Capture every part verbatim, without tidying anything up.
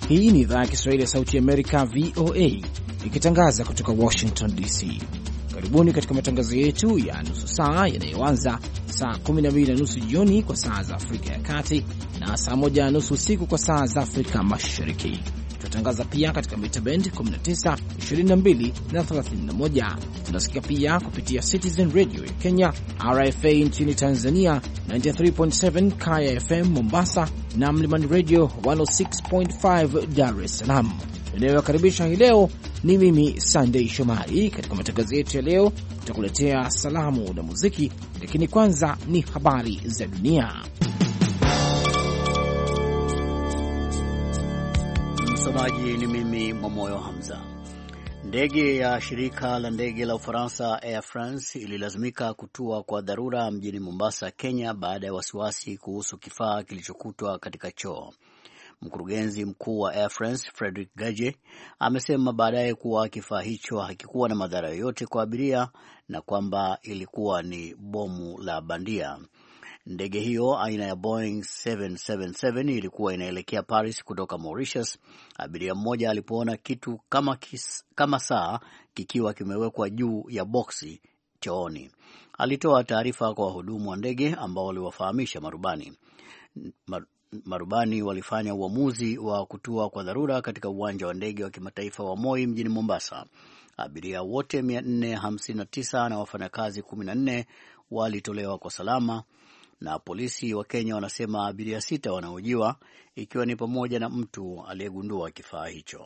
Hii ni idhaa ya Kiswahili ya Sauti ya Amerika, V O A, ikitangaza kutoka Washington D C. Karibuni katika matangazo yetu ya nusu saa yanayoanza saa kumi na mbili na nusu jioni kwa saa za Afrika ya Kati na saa moja na nusu usiku kwa saa za Afrika Mashariki. Tunatangaza pia katika mita bend kumi na tisa, ishirini na mbili na thelathini na moja. Tunasikia pia kupitia Citizen Radio ya Kenya, R F A nchini Tanzania, tisini na tatu nukta saba Kaya F M Mombasa na Mlimani Radio mia sita nukta tano Dar es Salaam. Ninayokaribisha hii leo ni mimi Sunday Shomari. Katika matangazo yetu ya leo tutakuletea salamu na muziki, lakini kwanza ni habari za dunia. Msomaji ni mimi Momoyo Hamza. Ndege ya shirika la ndege la Ufaransa Air France ililazimika kutua kwa dharura mjini Mombasa, Kenya baada ya wasiwasi kuhusu kifaa kilichokutwa katika choo. Mkurugenzi mkuu wa Air France Frederic Gage amesema baadaye kuwa kifaa hicho hakikuwa na madhara yoyote kwa abiria na kwamba ilikuwa ni bomu la bandia. Ndege hiyo aina ya Boeing saba saba saba ilikuwa inaelekea Paris kutoka Mauritius. Abiria mmoja alipoona kitu kama, kis, kama saa kikiwa kimewekwa juu ya boksi chooni. Alitoa taarifa kwa wahudumu wa ndege ambao waliwafahamisha marubani. Mar, marubani walifanya uamuzi wa kutua kwa dharura katika uwanja wa ndege wa kimataifa wa Moi mjini Mombasa. Abiria wote mia nne hamsini na tisa na wafanyakazi kumi na nne walitolewa kwa salama, na polisi wa Kenya wanasema abiria sita wanahojiwa, ikiwa ni pamoja na mtu aliyegundua kifaa hicho.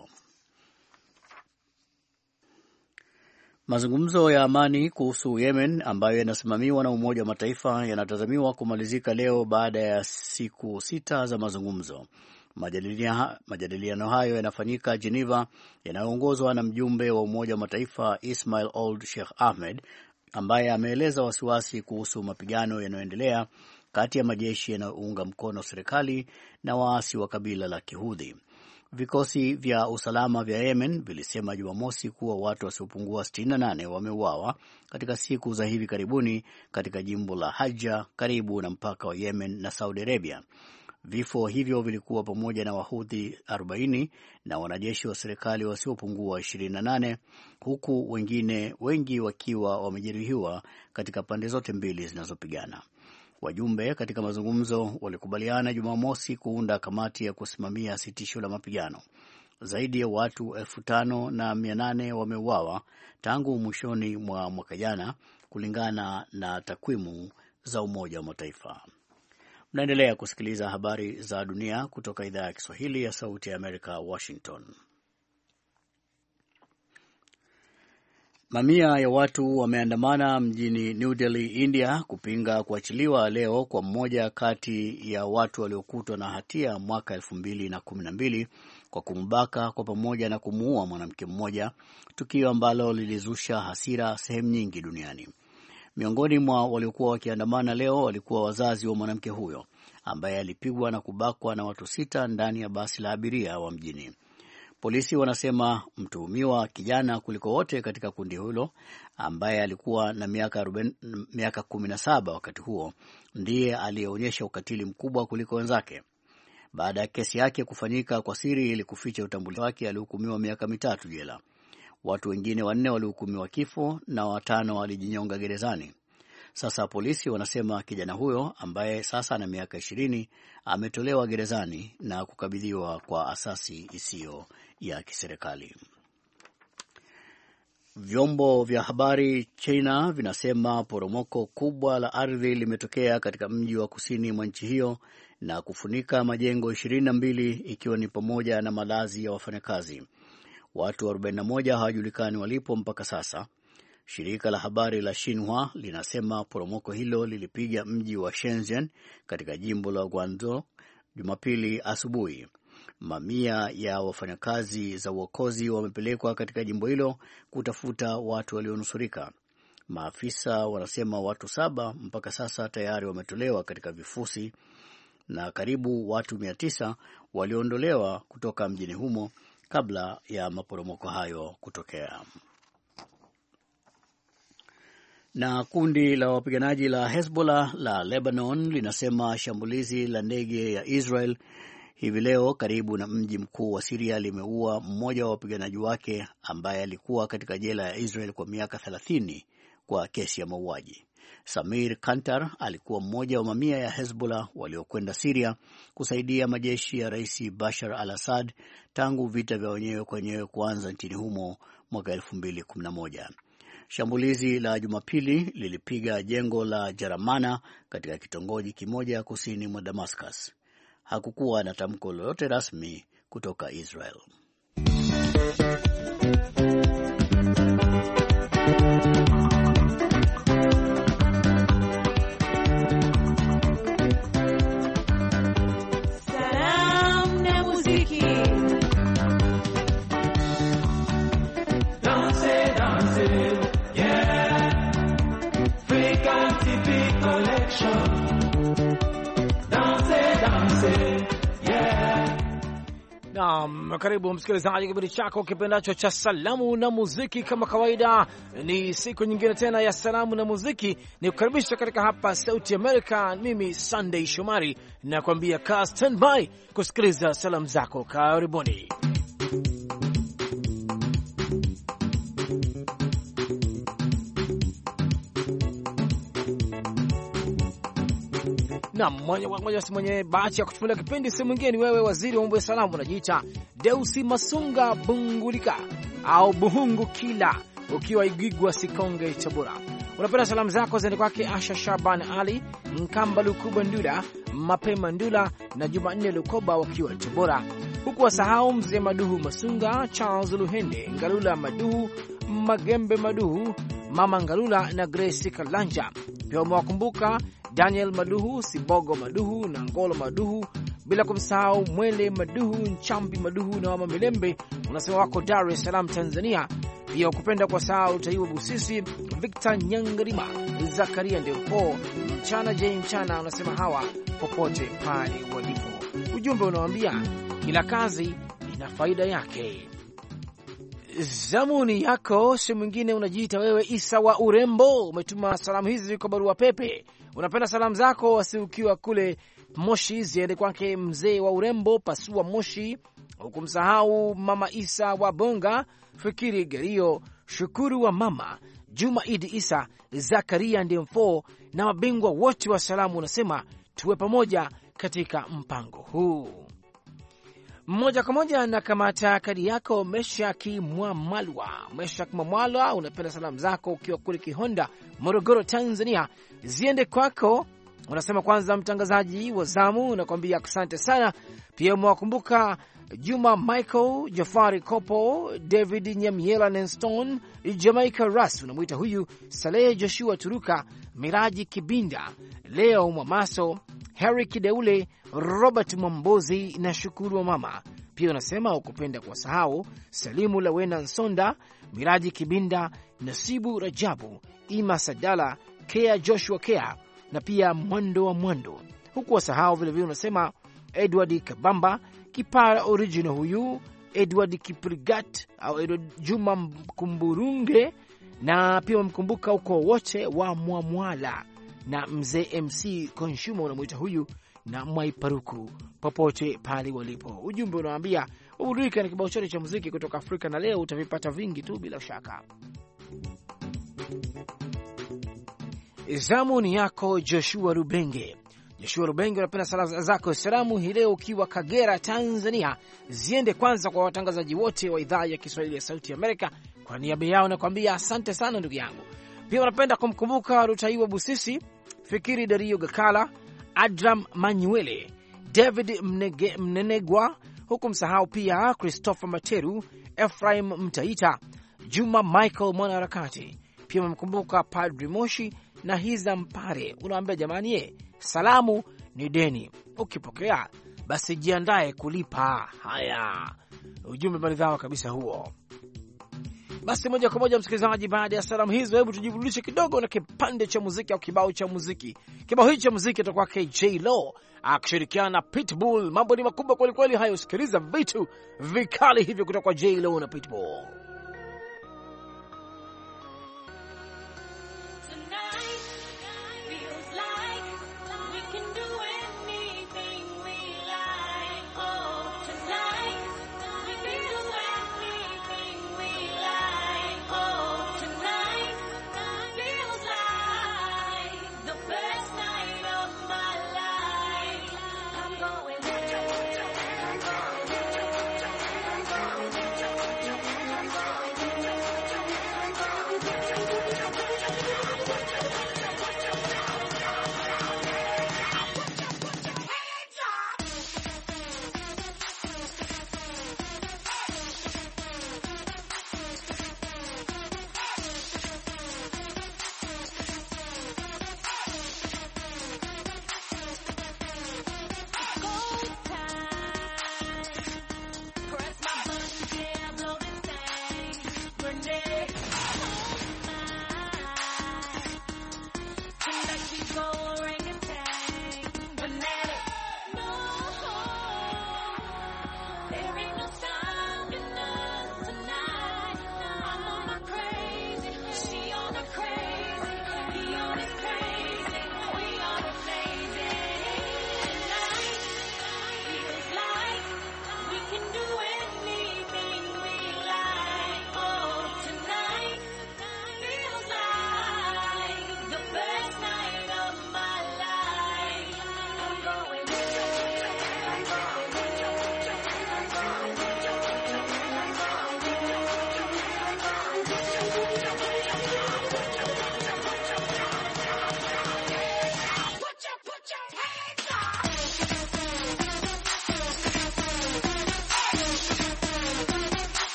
Mazungumzo ya amani kuhusu Yemen ambayo yanasimamiwa na Umoja wa Mataifa yanatazamiwa kumalizika leo baada ya siku sita za mazungumzo. Majadiliano hayo yanafanyika Geneva, yanayoongozwa na mjumbe wa Umoja wa Mataifa Ismail Old Sheikh Ahmed, ambaye ameeleza wasiwasi kuhusu mapigano yanayoendelea kati ya majeshi yanayounga mkono serikali na waasi wa kabila la Kihudhi. Vikosi vya usalama vya Yemen vilisema Jumamosi kuwa watu wasiopungua sitini na nane wameuawa katika siku za hivi karibuni katika jimbo la Hajja karibu na mpaka wa Yemen na Saudi Arabia. Vifo hivyo vilikuwa pamoja na Wahudhi arobaini na wanajeshi wa serikali wasiopungua ishirini na nane, huku wengine wengi wakiwa wamejeruhiwa katika pande zote mbili zinazopigana. Wajumbe katika mazungumzo walikubaliana Jumamosi kuunda kamati ya kusimamia sitisho la mapigano. Zaidi ya watu elfu tano na mia nane wameuawa tangu mwishoni mwa mwaka jana, kulingana na takwimu za Umoja wa Mataifa. Mnaendelea kusikiliza habari za dunia kutoka idhaa ya Kiswahili ya Sauti ya Amerika, Washington. Mamia ya watu wameandamana mjini New Delhi, India, kupinga kuachiliwa leo kwa mmoja kati ya watu waliokutwa na hatia mwaka elfu mbili na kumi na mbili kwa kumbaka kwa pamoja na kumuua mwanamke mmoja, tukio ambalo lilizusha hasira sehemu nyingi duniani. Miongoni mwa waliokuwa wakiandamana leo walikuwa wazazi wa mwanamke huyo ambaye alipigwa na kubakwa na watu sita ndani ya basi la abiria wa mjini. Polisi wanasema mtuhumiwa kijana kuliko wote katika kundi hilo, ambaye alikuwa na miaka miaka kumi na saba wakati huo, ndiye aliyeonyesha ukatili mkubwa kuliko wenzake. Baada ya kesi yake kufanyika kwa siri ili kuficha utambulisho wake, alihukumiwa miaka mitatu jela. Watu wengine wanne walihukumiwa kifo na watano walijinyonga gerezani. Sasa polisi wanasema kijana huyo ambaye sasa ana miaka ishirini ametolewa gerezani na kukabidhiwa kwa asasi isiyo ya kiserikali. Vyombo vya habari China vinasema poromoko kubwa la ardhi limetokea katika mji wa kusini mwa nchi hiyo na kufunika majengo ishirini na mbili, ikiwa ni pamoja na malazi ya wafanyakazi. Watu arobaini na moja hawajulikani walipo mpaka sasa. Shirika la habari la Xinhua linasema poromoko hilo lilipiga mji wa Shenzhen katika jimbo la Guangdong Jumapili asubuhi. Mamia ya wafanyakazi za uokozi wamepelekwa katika jimbo hilo kutafuta watu walionusurika. Maafisa wanasema watu saba mpaka sasa tayari wametolewa katika vifusi na karibu watu mia tisa waliondolewa kutoka mjini humo kabla ya maporomoko hayo kutokea. Na kundi la wapiganaji la Hezbollah la Lebanon linasema shambulizi la ndege ya Israel hivi leo karibu na mji mkuu wa Syria limeua mmoja wa wapiganaji wake ambaye alikuwa katika jela ya Israel kwa miaka thelathini kwa kesi ya mauaji. Samir Kantar alikuwa mmoja wa mamia ya Hezbollah waliokwenda Syria kusaidia majeshi ya Rais Bashar al-Assad tangu vita vya wenyewe kwa wenyewe kuanza nchini humo mwaka elfu mbili kumi na moja. Shambulizi la Jumapili lilipiga jengo la Jaramana katika kitongoji kimoja kusini mwa Damascus. Hakukuwa na tamko lolote rasmi kutoka Israel. Naam, karibu msikilizaji kipindi chako kipendacho cha salamu na muziki. Kama kawaida ni siku nyingine tena ya salamu na muziki, ni kukaribisha katika hapa Sauti America. Mimi Sunday Shomari na kuambia ka standby kusikiliza salamu zako. Karibuni. Na mmoja mmoja mwenye bahati ya kutufunga kipindi si mwingine ni wewe, waziri wa mambo ya salamu, unajiita Deusi Masunga Bungulika au Buhungu Kila, ukiwa Igigwa Sikonge Tabora. Unapenda salamu zako ziende kwake Asha Shaban Ali, Nkamba Lukuba Ndula, Mapema Ndula na Jumanne Lukoba wakiwa Tabora. Huku wasahau mzee Maduhu Masunga, Charles Luhende, Ngalula Maduhu, Magembe Maduhu, Mama Ngalula na Grace Kalanja. Pia umewakumbuka Daniel Maduhu, Sibogo Maduhu na Ngolo Maduhu, bila kumsahau Mwele Maduhu, Nchambi Maduhu na Mama Milembe. Unasema wako Dar es Salaam Tanzania. Pia ukupenda kwa sahau Taiwa Busisi, Victor Nyangarima, Zakaria Ndepo, Mchana J Mchana. Unasema hawa popote pale walipo. Ujumbe unawaambia kila kazi ina faida yake. Zamuni yako si mwingine, unajiita wewe Isa wa Urembo. Umetuma salamu hizi kwa barua pepe. Unapenda salamu zako wasiukiwa kule Moshi ziende kwake mzee wa Urembo Pasua Moshi, hukumsahau Mama Isa wa Bonga, Fikiri Gario, Shukuru wa Mama, Juma Idi Isa, Zakaria Ndemfo na mabingwa wote wa salamu. Unasema tuwe pamoja katika mpango huu. Mmoja kwa moja na kamata kadi yako Meshaki Mwamalwa. Meshaki Mwamalwa, unapenda salamu zako ukiwa kule Kihonda, Morogoro, Tanzania ziende kwako. Unasema kwanza mtangazaji wa zamu, unakwambia asante sana. Pia umewakumbuka Juma Michael, Jafari Kopo, David Nyamiela Nenston, Jamaica Ras, unamuita huyu Saleh Joshua Turuka, Miraji Kibinda, Leo Mwamaso, Harry Kideule, Robert Mwambozi na Shukuru wa Mama. Pia unasema ukupenda kwa sahau Salimu Lawena Nsonda, Miraji Kibinda, Nasibu Rajabu, Ima Sadala, Kea Joshua Kea na pia Mwando wa Mwando. Huku wasahau vile vile unasema Edward Kabamba, Kipara Original huyu, Edward Kiprigat au Edward Juma Kumburunge, na pia mkumbuka uko wote wa Mwamwala na mzee M C Consumer unamuita huyu na Mwaiparuku popote pale walipo. Ujumbe unawaambia urika na kibao chote cha muziki kutoka Afrika, na leo utavipata vingi tu bila shaka. Zamu ni yako Joshua Rubenge. Joshua Rubenge, unapenda salamu zako salamu hii leo ukiwa Kagera, Tanzania ziende kwanza kwa watangazaji wote wa idhaa ya Kiswahili ya Sauti ya Amerika. Kwa niaba yao nakwambia asante sana ndugu yangu. Pia unapenda kumkumbuka Rutaiwa Busisi, Fikiri Dario Gakala, Adram Manuele, David Mnege, Mnenegwa, huku msahau pia Christopher Materu, Ephraim Mtaita, Juma Michael mwanaharakati. Pia mkumbuka Padri Moshi na Hiza Mpare. Unaambia jamani ye, salamu ni deni, ukipokea basi jiandae kulipa. Haya, ujumbe maridhawa kabisa huo. Basi moja kwa moja msikilizaji, baada ya salamu hizo, hebu tujiburudishe kidogo na kipande cha muziki au kibao cha muziki. Kibao hichi cha muziki kutoka kwa J Lo akishirikiana na Pitbull. Mambo ni makubwa kweli kweli hayo, sikiliza vitu vikali hivyo kutoka kwa J Lo na Pitbull. Feels like we can do anything we like. Oh.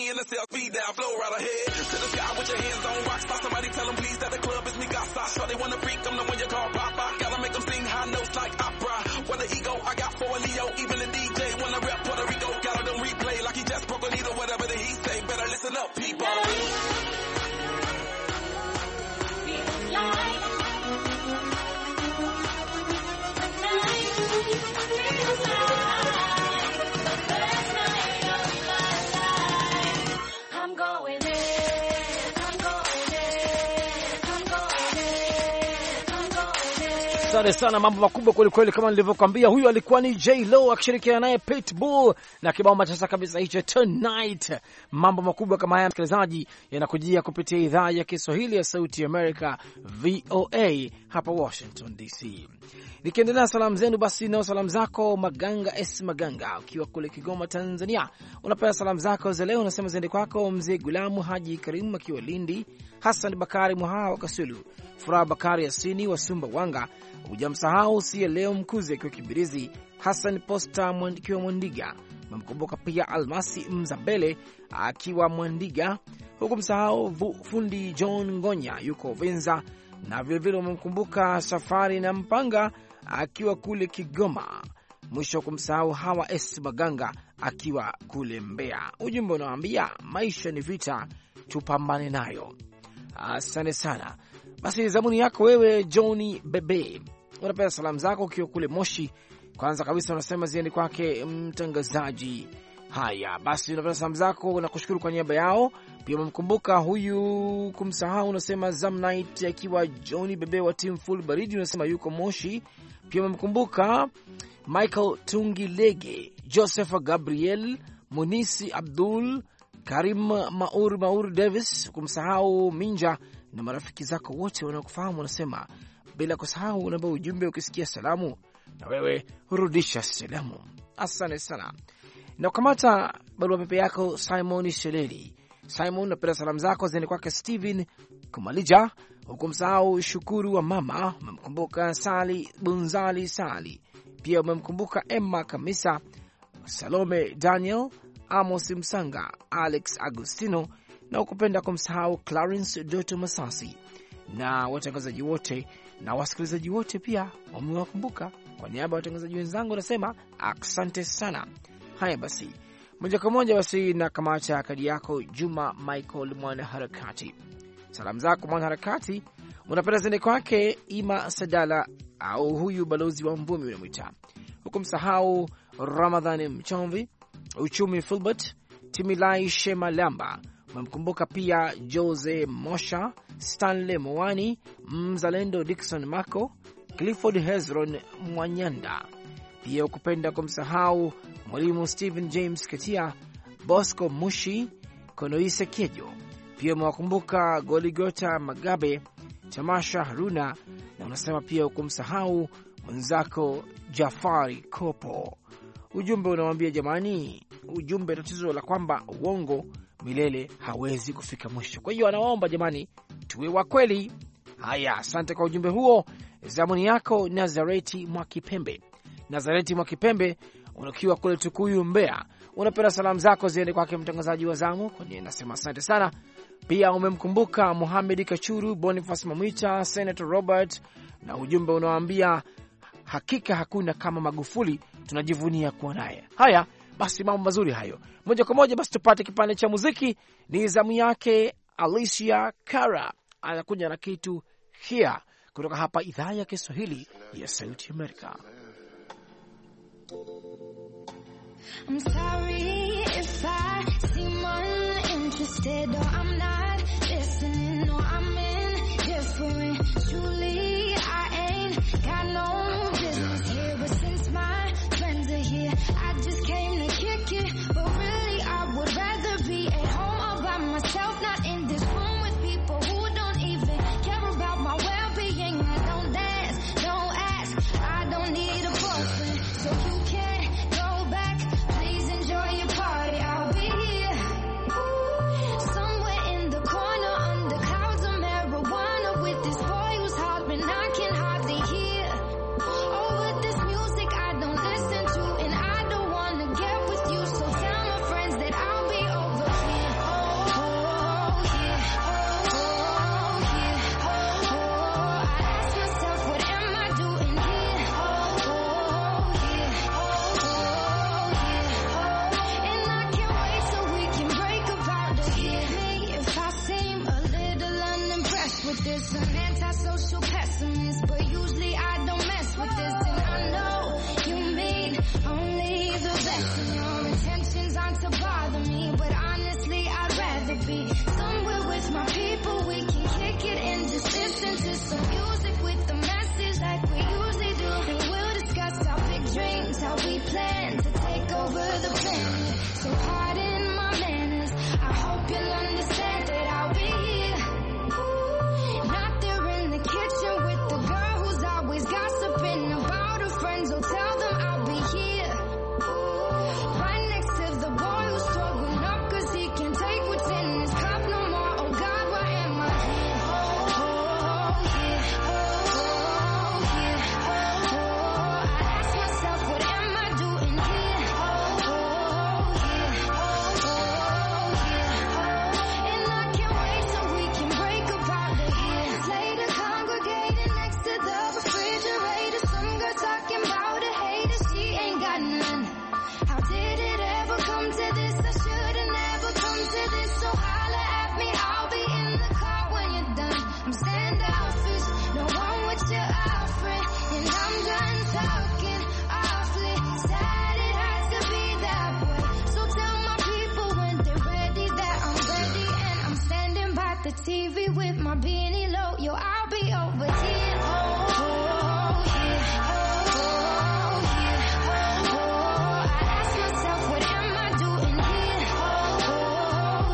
in the cell, speed down, flow right ahead. To the sky with your hands on rocks. Spot somebody tell them please that the club is me gasa. Sure they wanna freak, I'm the one you call Papa. Gotta make them sing high notes like opera. What the ego, I got for a Leo. Even the D J wanna rap Puerto Rico. Got them replay like he just broke a needle. Whatever that he say, better listen up, people. Asante sana, mambo makubwa kweli kweli kama nilivyokuambia. Huyu alikuwa ni J Lo akishirikiana naye Pitbull na kibao matasa kabisa hicho Tonight. Mambo makubwa kama haya msikilizaji yanakujia kupitia idhaa ya Kiswahili ya Sauti ya America V O A hapa Washington D C. Nikiendelea salamu zenu basi na salamu zako Maganga S Maganga ukiwa kule Kigoma Tanzania. Unapenda salamu zako za leo unasema ziende kwako Mzee Gulamu Haji Karim akiwa Lindi, Hassan Bakari Muhaa wa Kasulu, Furaha Bakari Yasini wa Sumbawanga. Hujamsahau si leo Mkuze akiwa Kibirizi, Hassan Posta mwandikiwa Mwandiga. Memkumbuka pia Almasi Mzambele akiwa Mwandiga. Huku msahau fundi John Ngonya yuko Venza, na vile vile umemkumbuka Safari na Mpanga akiwa kule Kigoma. Mwisho kumsahau Hawa S Maganga akiwa kule Mbeya. Ujumbe unawaambia maisha ni vita, tupambane nayo. Asante sana. Basi zamuni yako wewe Johnny Bebe. Unapenda salamu zako ukiwa kule Moshi. Kwanza kabisa unasema ziende kwake mtangazaji. Haya, basi unapenda salamu zako na kushukuru kwa niaba yao. Pia umemkumbuka huyu kumsahau unasema Zamnight akiwa Johnny Bebe wa Team Full Baridi unasema yuko Moshi. Pia umemkumbuka Michael Tungilege, Joseph Gabriel, Munisi Abdul, Karim Maur Maur Davis, kumsahau Minja na marafiki zako wote wanaokufahamu. Unasema bila kusahau unaomba ujumbe ukisikia salamu na wewe hurudisha salamu. Asante sana. Na kamata barua pepe yako Simon Sheleli. Simon, napenda salamu zako ziende kwake Steven Kumalija, hukumsahau Shukuru wa mama, umemkumbuka Sali Bunzali Sali. Pia umemkumbuka Emma Kamisa, Salome Daniel, Amos Msanga, Alex Agustino, na ukupenda kumsahau Clarence Doto Masasi. Na watangazaji wote na wasikilizaji wote pia umewakumbuka. Kwa niaba ya watangazaji wenzangu nasema asante sana. Haya basi, moja kwa moja basi na kamata kadi yako Juma Michael mwana harakati. Salamu zako mwana harakati unapenda zende kwake Ima Sadala au huyu balozi wa Mvumi unamwita. Hukumsahau Ramadhani Mchomvi, Uchumi Fulbert, Timilai Shema Lamba. Umemkumbuka pia Jose Mosha, Stanley Mwani, Mzalendo Dickson Mako, Clifford Hezron Mwanyanda. Pia ukupenda kumsahau Mwalimu Stephen James Katia, Bosco Mushi, Konoise Kejo. Pia mwakumbuka Goligota Magabe, Tamasha Haruna, na unasema pia ukumsahau mwenzako Jafari Kopo. Ujumbe unawambia jamani, ujumbe tatizo la kwamba uongo milele hawezi kufika mwisho. Kwa hiyo anawaomba jamani tuwe wa kweli. Haya, asante kwa ujumbe huo. Zamuni yako Nazareti Mwakipembe. Nazareti Mwakipembe unakiwa kule Tukuyu Mbeya. Unapenda salamu zako ziende kwake mtangazaji wa zamu, kwa nini nasema asante sana. Pia umemkumbuka Mohamed Kachuru, Boniface Mamwita, Senator Robert, na ujumbe unawaambia hakika hakuna kama Magufuli, tunajivunia kuwa naye. Haya basi, mambo mazuri hayo. Moja kwa moja basi tupate kipande cha muziki. Ni zamu yake Alicia Cara, anakuja na kitu here kutoka hapa idhaa ya Kiswahili ya Sauti Amerika. I'm sorry if I seem uninterested or I'm not listening or I'm indifferent. Truly, I ain't got no business here, but since my friends are here, I just came to kick it. But really, I would rather be at home all by myself, not in this room with people who don't even care about my well-being. I don't dance, don't ask, I don't need a boyfriend, so you can't go back. Please enjoy your party, I'll be here. Somewhere in the corner under clouds of marijuana with this boy who's hollering I can hardly hear. I should've never come to this, so holla at me. I'll be in the car when you're done. I'm standoffish, no one with your offering, and I'm done talking awfully sad. It has to be that way. So tell my people when they're ready that I'm ready, and I'm standing by the T V with my beanie low. Yo, I'll be over here. Oh, oh, yeah. Oh, yeah. Oh, I ask myself, what am I doing here? Oh,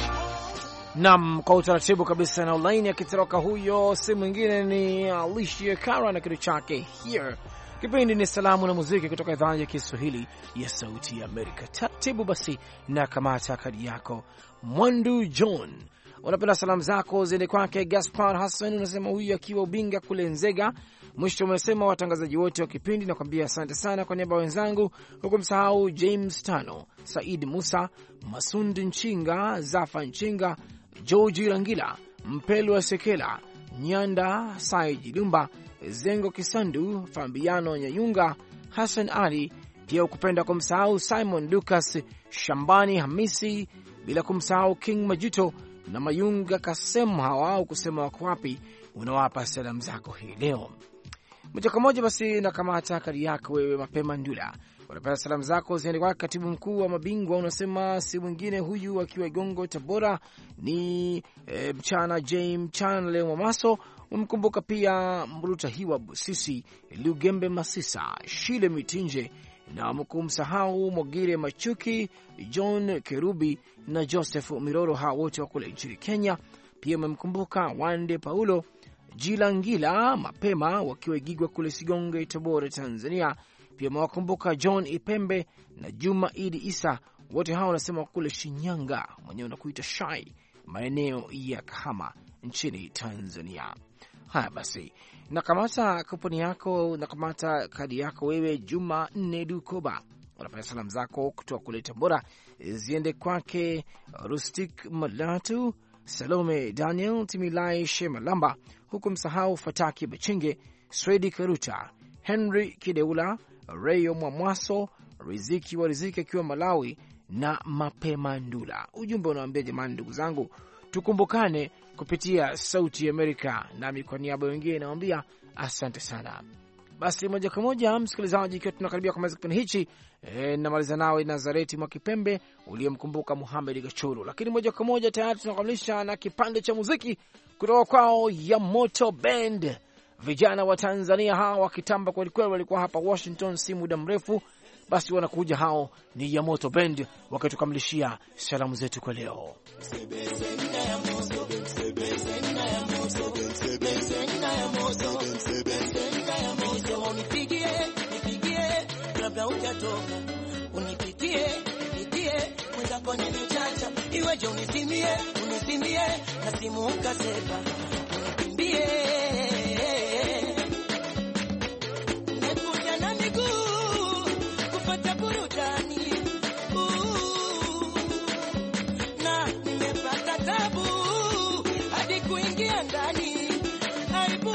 yeah. Nam, kwa utaratibu kabisa na online akitoroka huyo, si mwingine ni Alicia Cara na kitu chake Here. Kipindi ni salamu na muziki kutoka idhaa ya Kiswahili ya Sauti ya Amerika. Taratibu basi na kamata kadi yako. Mwandu John, unapenda salamu zako ziende kwake Gaspar Hassan, unasema huyu akiwa Ubinga kule Nzega. Mwisho umesema watangazaji wote wa kipindi na kwambia asante sana kwa niaba wenzangu, huku msahau James Tano, Said Musa, Masundi Nchinga, Zafa Nchinga, George Rangila, Mpelu wa Sekela, Nyanda Said Dumba, Zengo Kisandu, Fambiano Nyayunga, Hassan Ali, pia ukupenda kumsahau Simon Lucas, Shambani Hamisi, bila kumsahau King Majuto na Mayunga Kasem. Hawa au kusema wako wapi, unawapa salamu zako hii leo. Moja kwa moja basi na kamata kadi yako wewe Mapema Ndula. Unapenda salamu zako ziende kwa katibu mkuu wa mabingwa, unasema si mwingine huyu akiwa Igongo Tabora ni e, mchana James Mchana leo Mamaso. Umkumbuka pia Mruta Hiwa Busisi, Lugembe Masisa, Shile Mitinje na mkumsahau Mogire Machuki, John Kerubi na Joseph Miroro, hao wote wa kule nchini Kenya. Pia umemkumbuka Wande Paulo, Jilangila Mapema wakiwa Igigwa kule Sigonge Tabora Tanzania. Pia mwakumbuka John Ipembe na Juma Idi Isa, wote hao wanasema kule Shinyanga, mwenyewe unakuita Shai, maeneo ya Kahama nchini Tanzania. Haya basi, nakamata kuponi yako, nakamata kadi yako wewe Juma Nne Dukoba. Unapata salamu zako kutoka kule Tabora ziende kwake Rustic Malatu, Salome Daniel, Timilai Shemalamba, huku msahau Fataki Bachinge, Swedi Karuta, Henry Kideula, Rayo Mwamwaso, Riziki wa Riziki akiwa Malawi na Mapema Ndula. Ujumbe unawaambia jamani, ndugu zangu, tukumbukane kupitia Sauti ya Amerika, nami kwa niaba wengine nawaambia asante sana. Basi moja kwa moja msikilizaji, ikiwa tunakaribia kumaliza kipindi hichi, e, namaliza nawe Nazareti Mwakipembe uliyemkumbuka Muhammad Gachuru. Lakini moja kwa moja tayari tunakamilisha na kipande cha muziki kutoka kwao ya Moto Band. Vijana wa Tanzania hawa wakitamba kweli kweli, walikuwa hapa Washington si muda mrefu. Basi wanakuja hao ni ya Moto Band wakitukamilishia salamu zetu kwa leo. Unipigie, nipigie, kabla hujatoka. Unipitie, nipitie, mweza kwenye michacha. Iweje unisimie, unisimie, na simu ukaseba. Unipimbie, nekuja na miguu, kupata burudani. Na nimepata tabu, hadi kuingia ndani. Aibu.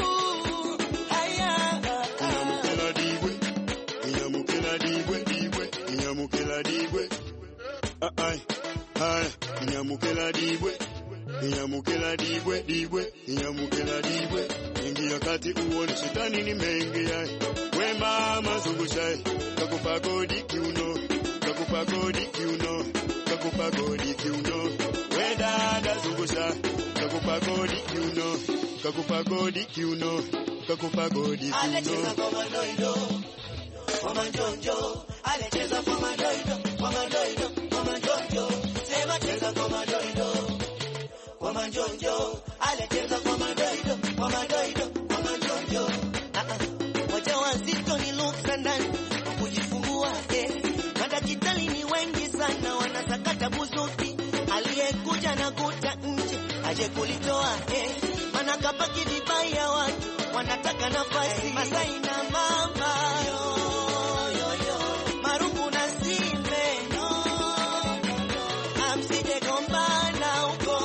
Ai ai inyamukela dibwe inyamukela dibwe dibwe inyamukela dibwe ingia kati uone shetani ni mengi ai we mama zungushai kakupa godi kiuno kakupa godi kiuno kakupa godi kiuno we dada zungusha kakupa godi kiuno kakupa godi kiuno kakupa godi kiuno Alecheza kwa madoido kwa manjonjo alecheza kwa madoido kwa madoido kwa manjonjo sema cheza kwa madoido kwa manjonjo alecheza kwa madoido kwa madoido kwa manjonjo wacha wazito ni luksa ndani kujifungua eh madakitali ni wengi sana wanasakata buzuki aliyekuja na kuta nje aje kulitoa eh maana kabaki vibaya watu wanataka nafasi Masai na mama yo yo yo marungu na sime no amsije gombana huko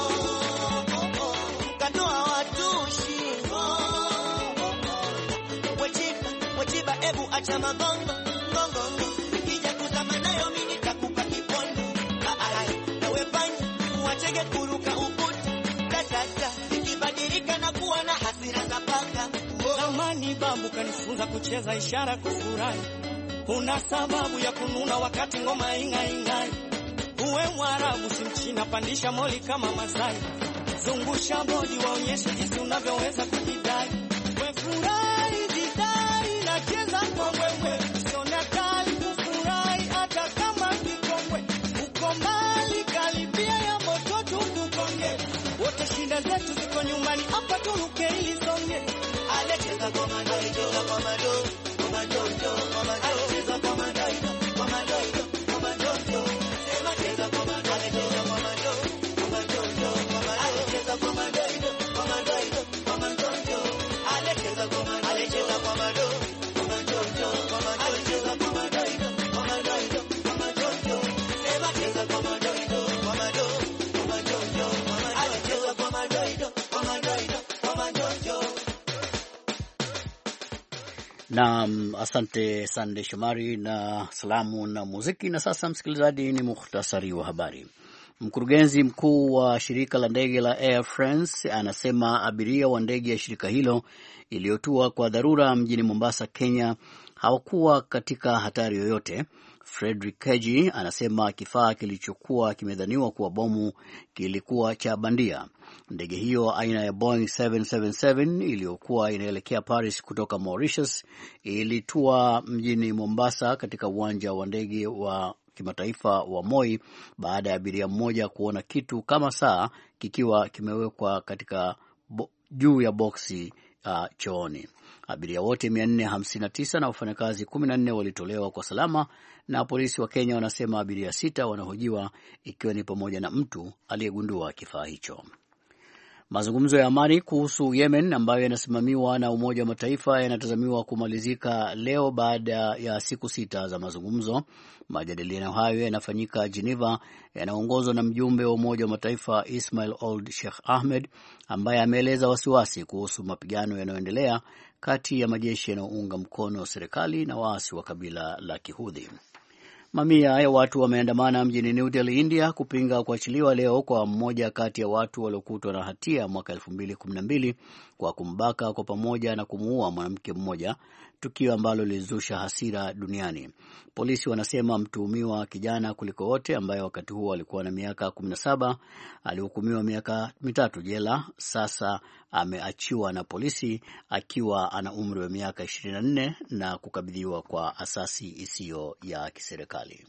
katoa watushi wachiba wachiba ebu acha magongo gongo kija kuzama nayo mimi nitakupa kipondo ndege kuruka ukuta, tatata ikibadilika na kuwa na hasira za paka. Zamani babu kanifunza kucheza ishara kufurahi, una sababu ya kununa wakati ngoma ingaingai. Uwe Mwarabu si Mchina, pandisha moli kama Masai, zungusha bodi waonyeshe jinsi unavyoweza kujidai. We furahi jidai na cheza kwa wewe, usione kali kufurahi hata kama kikongwe. Uko mbali karibia ya moto tukukonge, wote shida zetu ziko nyumbani, hapa turuke ili songe. Alecheza kwa madoi, cheza kwa madoi, kwa madoi, kwa madoi. Alecheza kwa madoi, kwa madoi, kwa madoi. Sema cheza kwa madoi, alecheza kwa madoi, kwa madoi, kwa madoi. Alecheza kwa madoi, kwa madoi, kwa madoi. Alecheza kwa madoi, alecheza kwa madoi, kwa madoi, kwa madoi. Alecheza kwa madoi, kwa madoi, kwa madoi. Sema cheza kwa madoi, kwa madoi, kwa madoi, kwa madoi. Alecheza kwa madoi, kwa madoi, kwa madoi. Na asante Sande Shomari na salamu na muziki. Na sasa msikilizaji, ni mukhtasari wa habari. Mkurugenzi mkuu wa shirika la ndege la Air France anasema abiria wa ndege ya shirika hilo iliyotua kwa dharura mjini Mombasa, Kenya hawakuwa katika hatari yoyote. Frederick Keji anasema kifaa kilichokuwa kimedhaniwa kuwa bomu kilikuwa cha bandia. Ndege hiyo aina ya Boeing seven seven seven iliyokuwa inaelekea Paris kutoka Mauritius ilitua mjini Mombasa katika uwanja wa ndege wa kimataifa wa Moi baada ya abiria mmoja kuona kitu kama saa kikiwa kimewekwa katika bo, juu ya boksi uh, chooni. Abiria wote mia nne hamsini na tisa na wafanyakazi kumi na nne walitolewa kwa salama, na polisi wa Kenya wanasema abiria sita wanahojiwa, ikiwa ni pamoja na mtu aliyegundua kifaa hicho. Mazungumzo ya amani kuhusu Yemen ambayo yanasimamiwa na Umoja wa Mataifa yanatazamiwa kumalizika leo baada ya siku sita za mazungumzo. Majadiliano hayo yanafanyika Geneva, yanaongozwa na mjumbe wa Umoja wa Mataifa Ismail Old Sheikh Ahmed, ambaye ameeleza wasiwasi kuhusu mapigano yanayoendelea kati ya majeshi yanayounga mkono serikali na waasi wa kabila la Kihudhi. Mamia ya watu wameandamana mjini New Delhi, India kupinga kuachiliwa leo kwa mmoja kati ya watu waliokutwa na hatia mwaka elfu mbili kumi na mbili kwa kumbaka kwa pamoja na kumuua mwanamke mmoja, tukio ambalo lilizusha hasira duniani. Polisi wanasema mtuhumiwa kijana kuliko wote, ambaye wakati huo alikuwa na miaka kumi na saba, alihukumiwa miaka mitatu jela, sasa ameachiwa na polisi akiwa ana umri wa miaka ishirini na nne na kukabidhiwa kwa asasi isiyo ya kiserikali.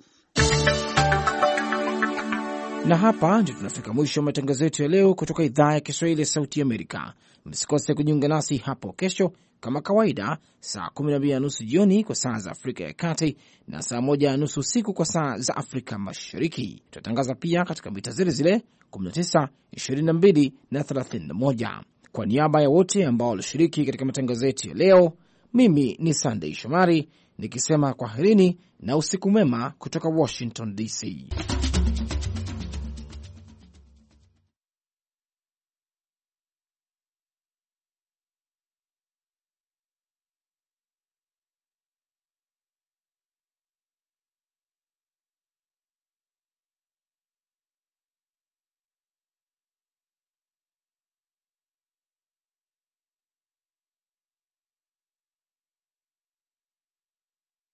Na hapa ndio tunafika mwisho wa matangazo yetu ya leo kutoka idhaa ya Kiswahili ya Sauti Amerika. Msikose kujiunga nasi hapo kesho kama kawaida, saa kumi na mbili na nusu jioni kwa saa za Afrika ya Kati na saa moja na nusu usiku kwa saa za Afrika Mashariki. Tutatangaza pia katika mita zile zile kumi na tisa, ishirini na mbili na thelathini na moja. Kwa niaba ya wote ambao walishiriki katika matangazo yetu ya leo, mimi ni Sunday Shomari nikisema kwaherini na usiku mwema kutoka Washington D C.